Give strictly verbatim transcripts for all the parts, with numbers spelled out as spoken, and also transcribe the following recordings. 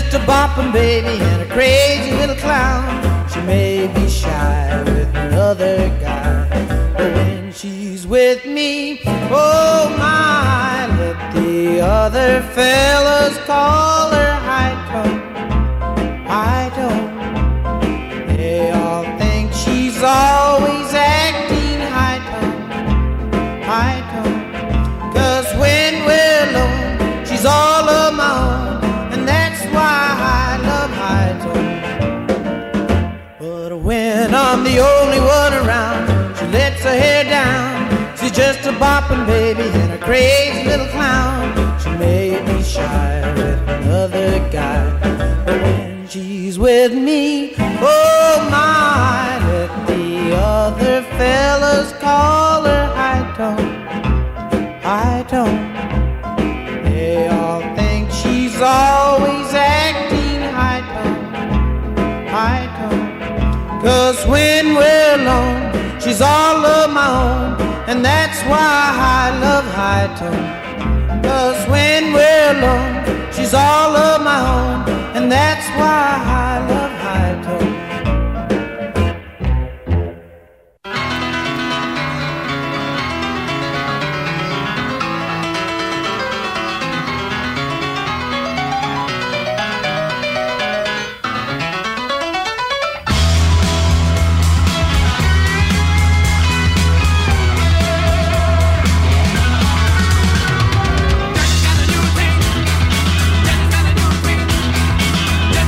just a boppin' baby and a crazy little clown. She may be shy with another guy, but when she's with me, oh my, let the other fellas call her high-tone, high-tone. They all think she's always acting high-tone, high-tone. 'Cause when we're alone, she's all of my own, and that's why I love high-tone. But when I'm the only one around, she lets her hair down. She's just a boppin' baby and a crazy little clown. She may be shy with another guy, but when she's with me, oh my, let the other fellas call her high-tone, high-tone. They all think she's always acting high-tone, high-tone. 'Cause when we're alone, she's all of my own, and that's why I love high-tone. 'Cause when we're alone, she's all of my own, and that's why I love high-tone. Just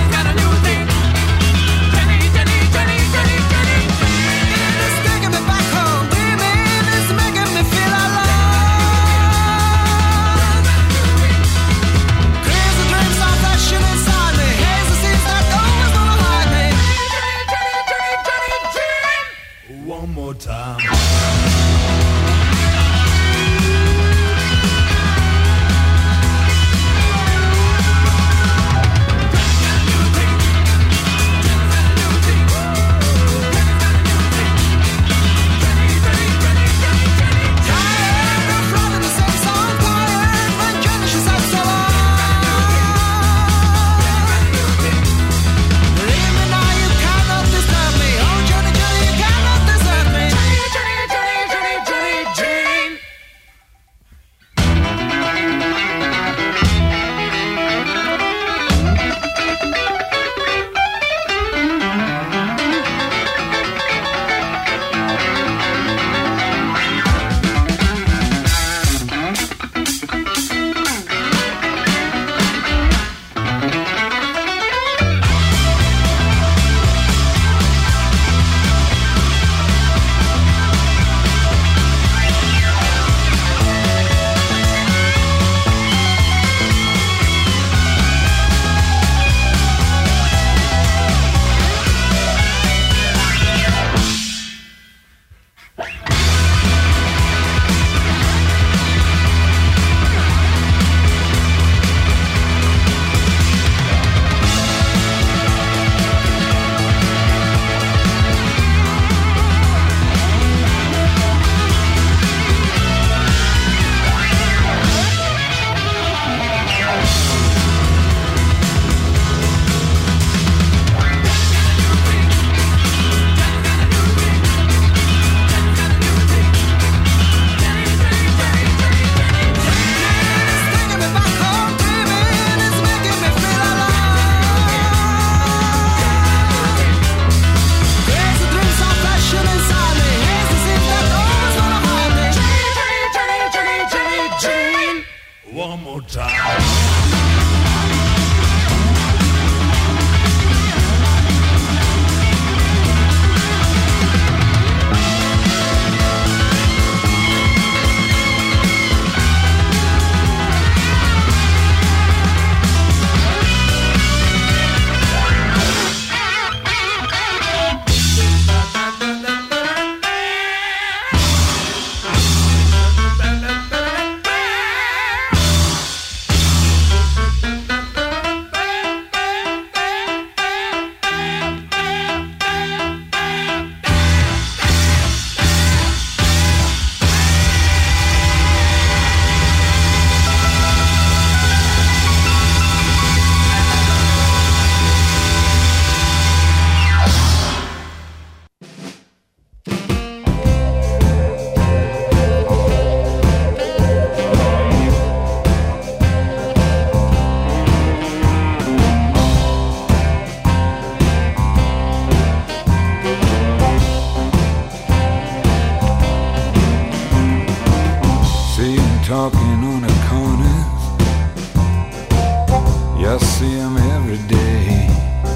every day.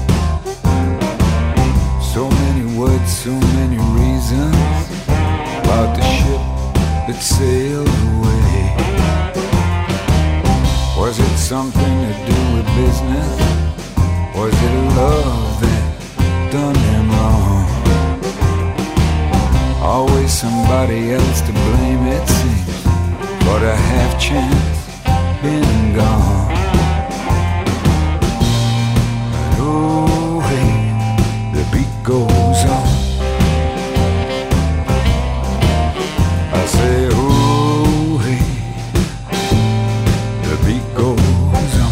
So many words, so many reasons about the ship that sailed away. Was it something to do with business? Was it love that done him wrong? Always somebody else to blame, it seems, for a half chance been and gone. But oh hey, the beat goes on. I say oh hey, the beat goes on.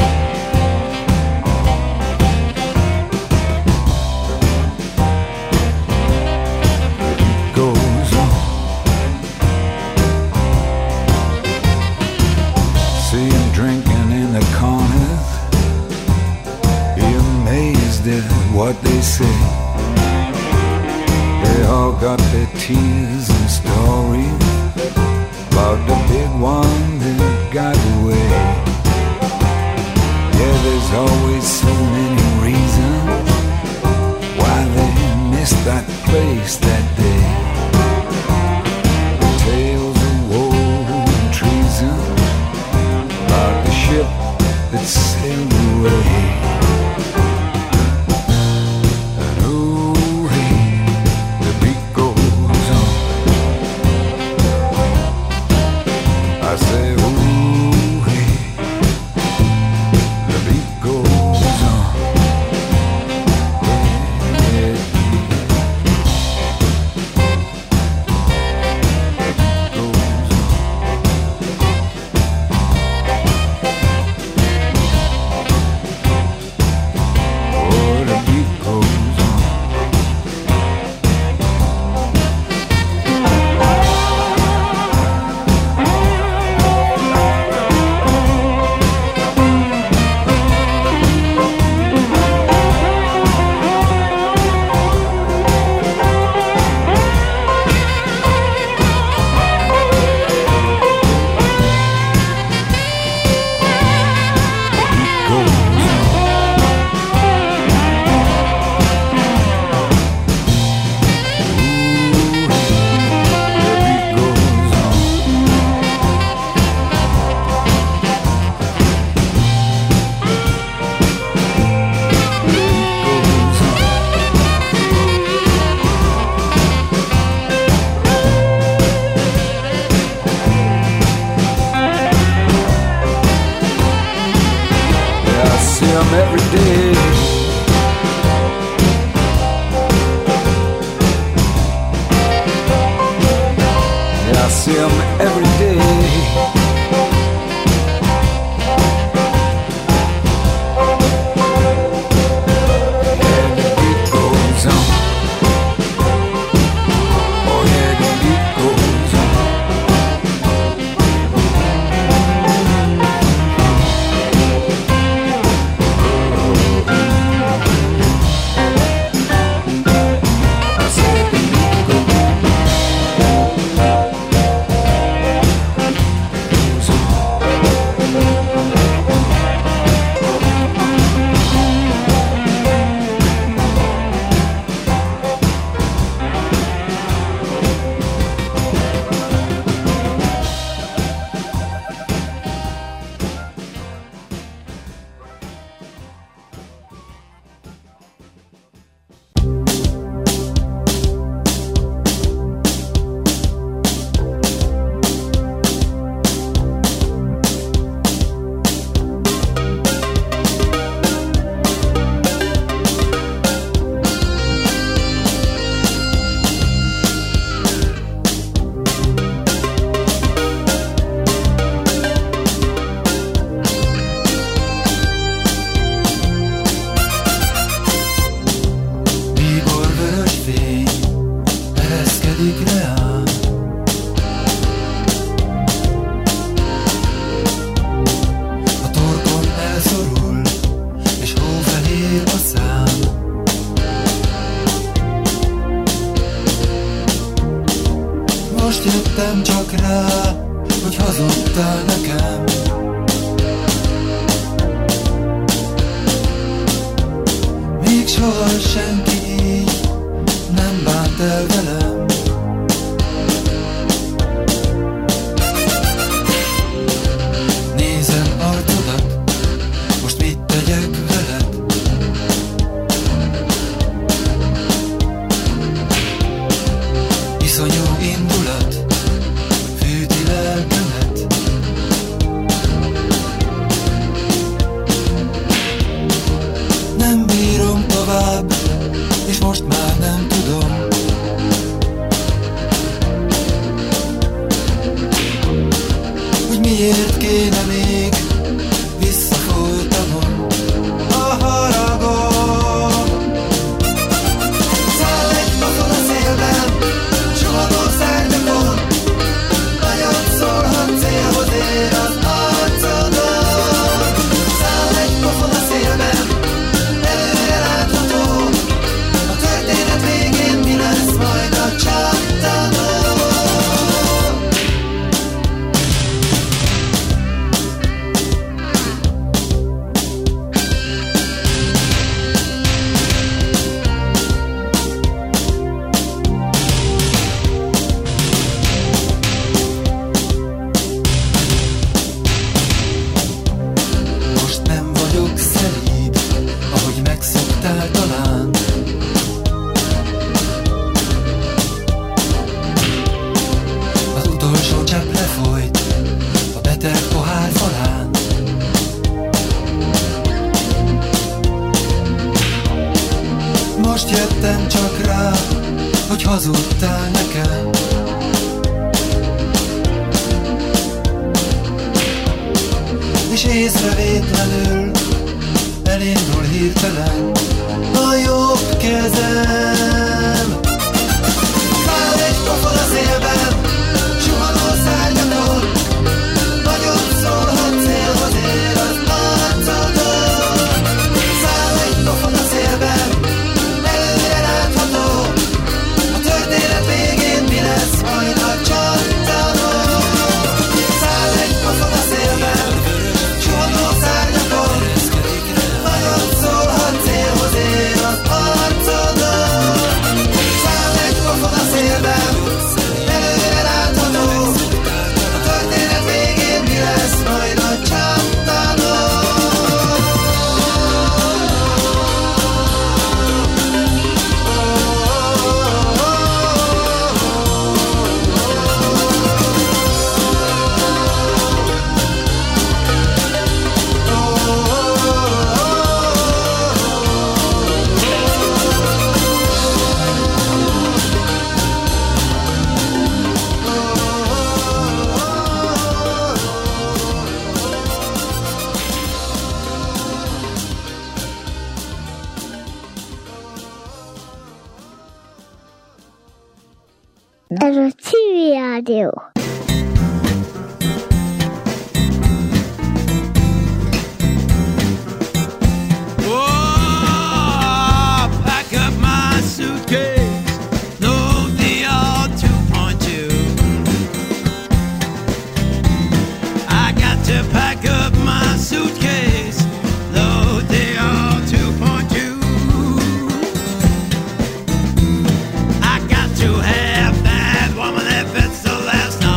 What they say, they all got their tears and stories about the big one that got away. Yeah, there's always so many reasons why they missed that place that day. The tales of woe and treason about the ship that sailed away. soha senki így nem bánt el velem. Nézem arcodat, most mit tegyek veled? Iszonyú indulat fűti lelkemet. Nem bírom tovább, és most már nem tudom. Hogy miért kéne még visszafolytanom a haragom. Száll egy pofon a szélben, suhanó szárnyakon, nagyot szólhat célhoz ér az arcodon. Száll egy pofon a szélben, előre látható, a történet végén mi lesz majd a csattanó. Most nem vagyok szelíd, ahogy megszoktál talán. Az utolsó csepp lefolyt a beteg pohár falán. Most jöttem csak rá, hogy hazudtál nekem. És észrevétlenül elindul hirtelen a jobb kezem. Száll egy pofon a szélben, suhanó szárnyakon, nagyot szólhat célhoz ér az arcodon. Száll egy pofon a szélben, előre látható, a történet végén mi lesz majd a csattanó. Száll egy pofon a szélben, suhanó szárnyakon, nagyot szólhat célhoz ér az arcodon. Száll egy pofon a szélben, előre látható, a történet végén mi lesz majd a csattanó. Ez a Civil Rádió. Oh, pack up my suitcase, load the all two point two. I got to pack up my suitcase, load the all two point two. I got to have that woman that fits the last night.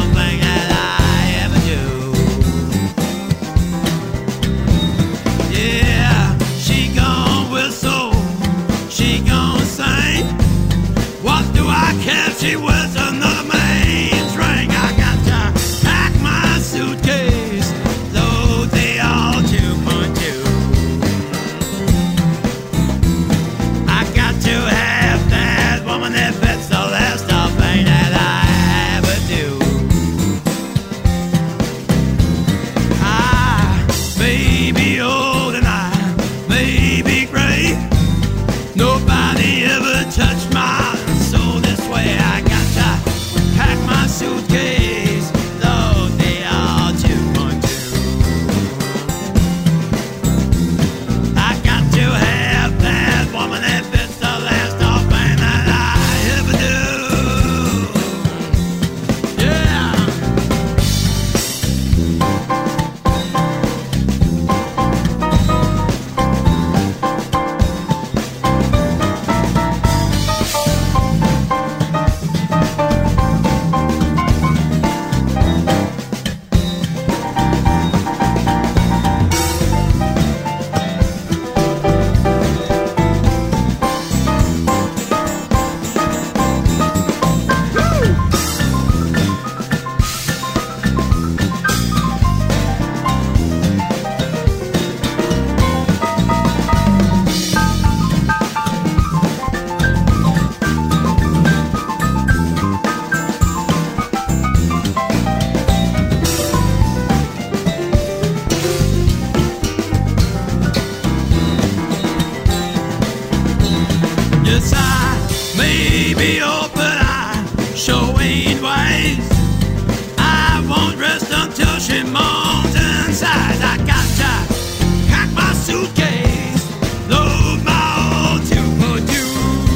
be old, but I sure ain't wise. I won't rest until she moans and sighs. I got to pack my suitcase, load my old two for two.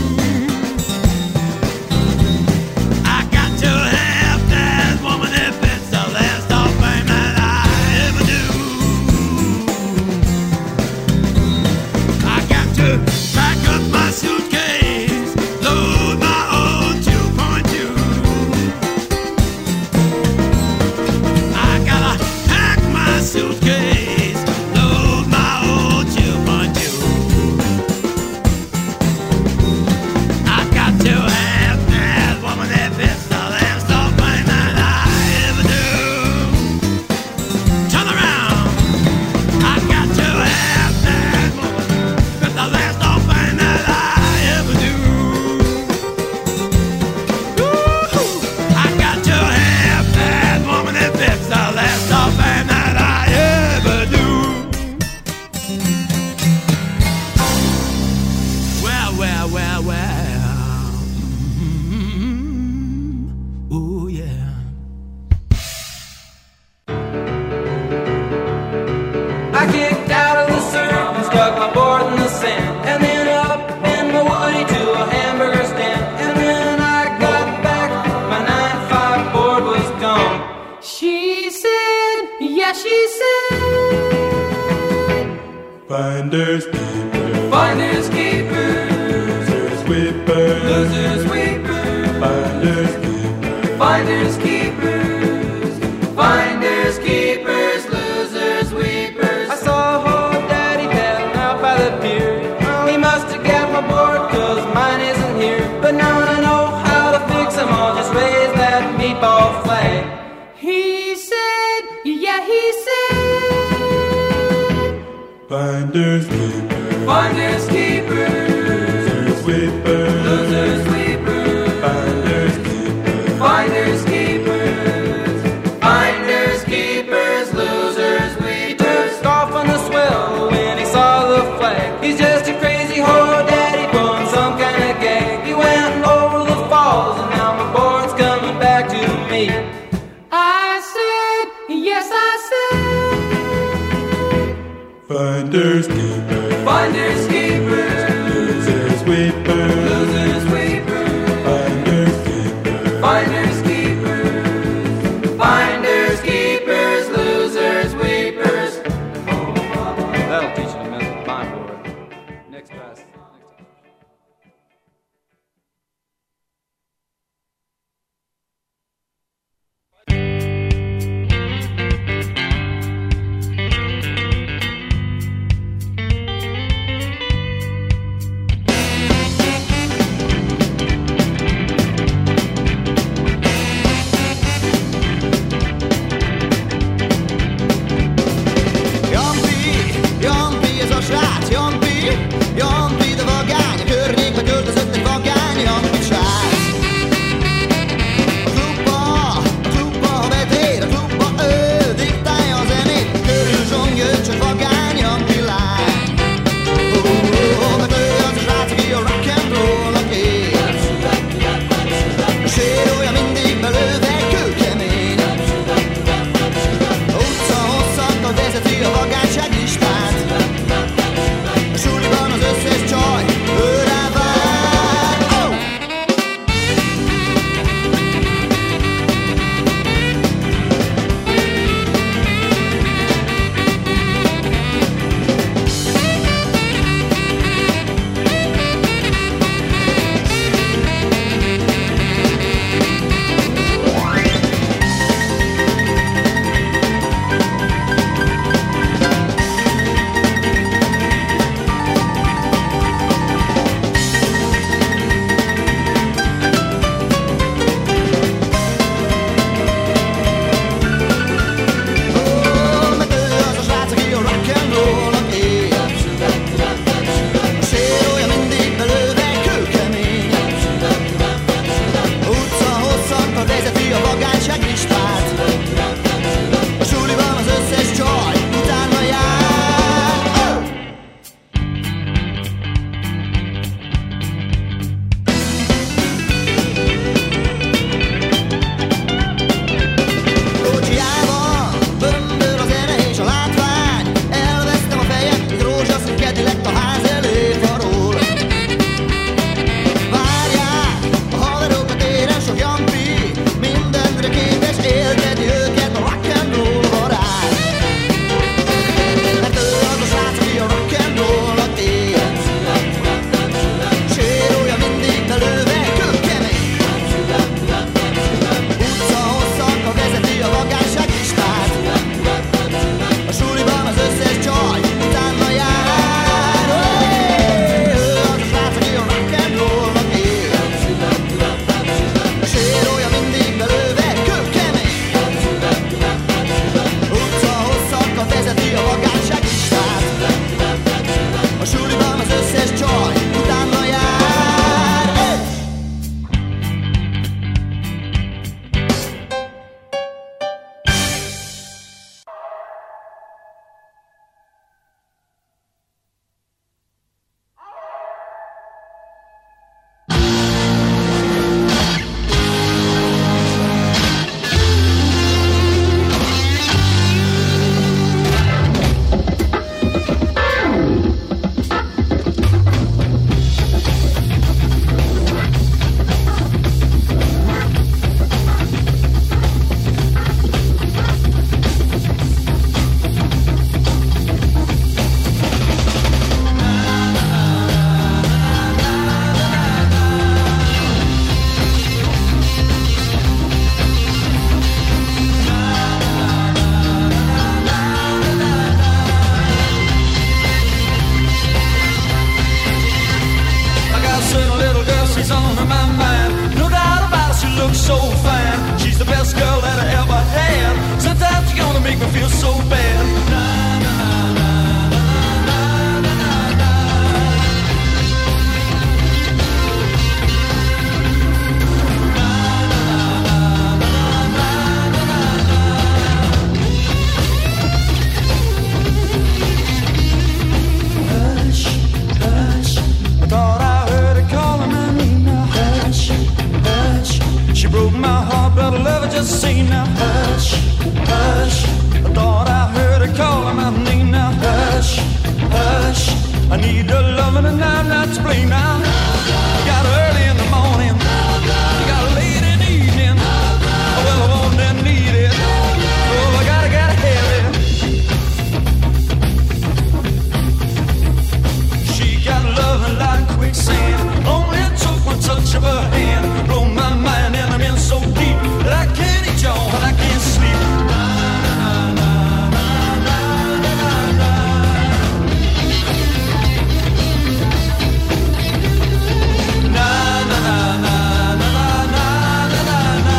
I got to have that woman if it's the last offering that I ever do. I got to pack up my suitcase, load my old two point two. I gotta pack my suitcase, load my old two point two. I got to have that woman if it's the last offering that I ever do. Turn around. I got to have that woman if it's the last offering that I ever do. Woo! I got to have that woman if it's the last offering that I ever do. Well, well, well, well. Mm-hmm. Ooh, yeah. I kicked out of the surf and stuck my board in the sand, and then up in the woody to a hamburger stand. And when I got back, my nine five board was gone. She said, yeah, she said, Finders keepers, finders keepers, losers weepers, losers weepers, finders keepers, finders keepers, finders keepers, losers weepers. I saw old daddy paddling out by the pier. Well, he must have got my board, cause mine isn't here. But now I know how to fix them all, just raise that meatball flag. He said, yeah, he said, finders keepers, finders keepers, losers weepers, losers weepers, finders keepers, finders keepers, finders keepers, losers weepers. He took off on the swell when he saw the flag. He's just a crazy whore daddy pulling some kind of gag. He went over the falls and now my board's coming back to me. I said, yes, I said, finders keepers, finders keepers, so fine. She's the best girl that I ever had. Sometimes you're gonna make me feel so bad. Na, na, na, na, na, na, na, Hush, hush, I thought I heard her calling my name now. Hush, hush, she broke my heart, but I love her just the same now. Hush, hush, I thought I heard her calling my name now. Hush, hush, I need her loving and I'm not to blame now. You got her early in the morning, you got her late in the evening. Oh, well, I want and need it. Oh, I gotta, gotta have it. She got loving like quicksand. Only it took one touch of her hand. Blow my mind and I'm in so deep that I can't eat y'all and I can't sleep. Na, na, na, na, na, na, na, na. Na, na, na, na, na, na, na, na, na.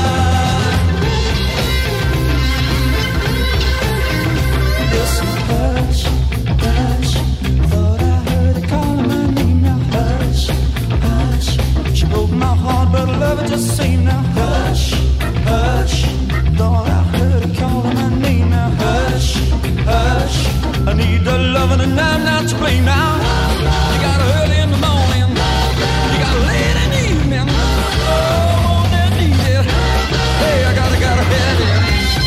Listen, hush, hush, thought I heard her calling my name now. Hush, hush, she broke my heart, but I love her just the same now. Hush, hush, thought I heard her calling my name now. Hush, hush, I need the loving and I'm not to blame now. You got her early in the morning, you got her late in the evening. Oh, on that need it. Hey, I gotta, gotta have it.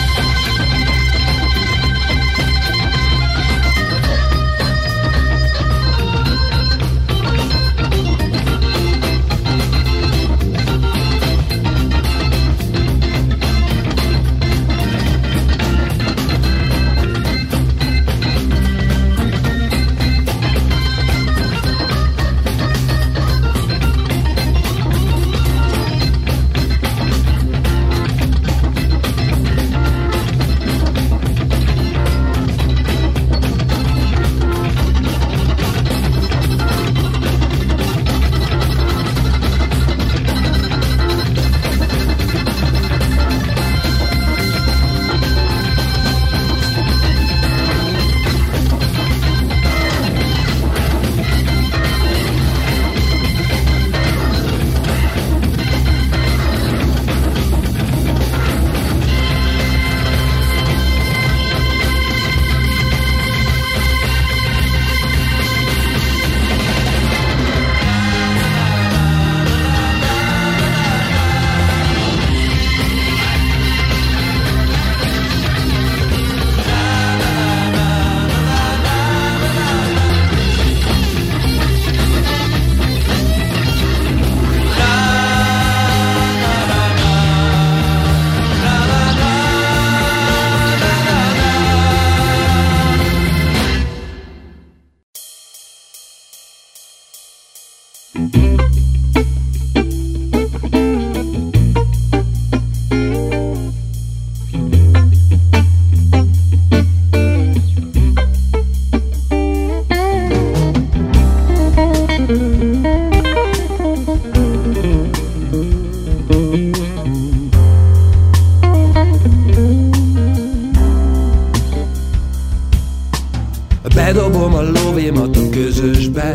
Bedobom a lovémat a közösbe,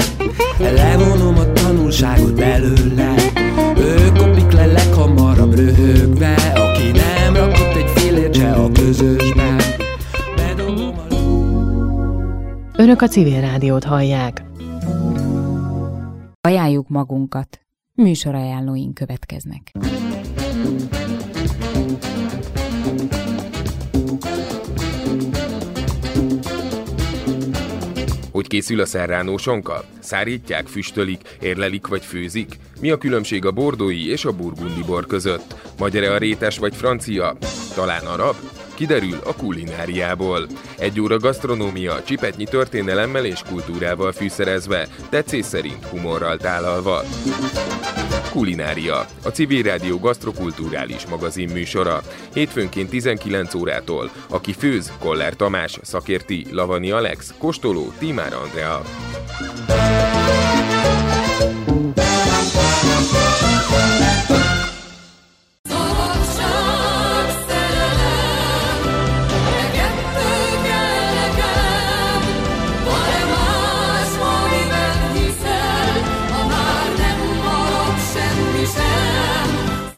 levonom a tanulságot belőle. Ő kopik le leghamarabb röhögve, aki nem rakott egy fillért se a közösbe. Bedobom a ló... Önök a Civil Rádiót hallják. Ajánljuk magunkat. Műsorajánlóink következnek. Hogy készül a serrano sonka? Szárítják, füstölik, érlelik vagy főzik? Mi a különbség a bordói és a burgundi bor között? Magyar-e a rétes vagy francia? Talán arab? Kiderül a kulináriából. Egy óra gasztronómia, csipetnyi történelemmel és kultúrával fűszerezve, tetszés szerint humorral tálalva. Kulinária, a Civil Rádió gasztrokulturális magazin műsora. Hétfőnként tizenkilenc órától. Aki főz, Koller Tamás, szakérti, Lavani Alex, kóstoló, Tímár Andrea.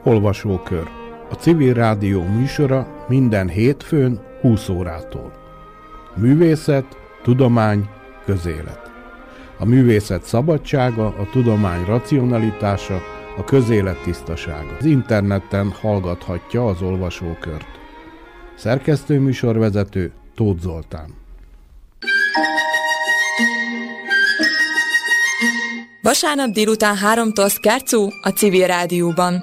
Olvasókör. A Civil Rádió műsora minden hétfőn húsz órától. Művészet, tudomány, közélet. A művészet szabadsága, a tudomány racionalitása, a közélet tisztasága. Az interneten hallgathatja az olvasókört. Szerkesztő műsorvezető Tóth Zoltán. Vasárnap délután háromtól Scherzo a Civil Rádióban.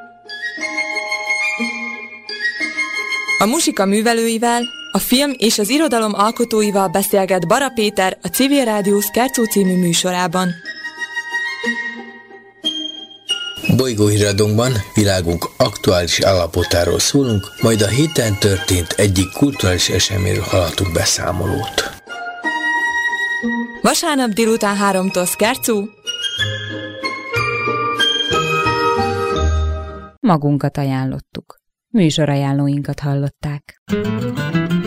A muzsika művelőivel, a film és az irodalom alkotóival beszélget Bara Péter a Civil Rádió Scherzo című műsorában. Bolygóhíradónkban világunk aktuális állapotáról szólunk, majd a héten történt egyik kulturális eseményről hallhatunk beszámolót. Vasárnap délután háromtól Scherzo. Magunkat ajánlottuk. Műsorajánlóinkat hallották.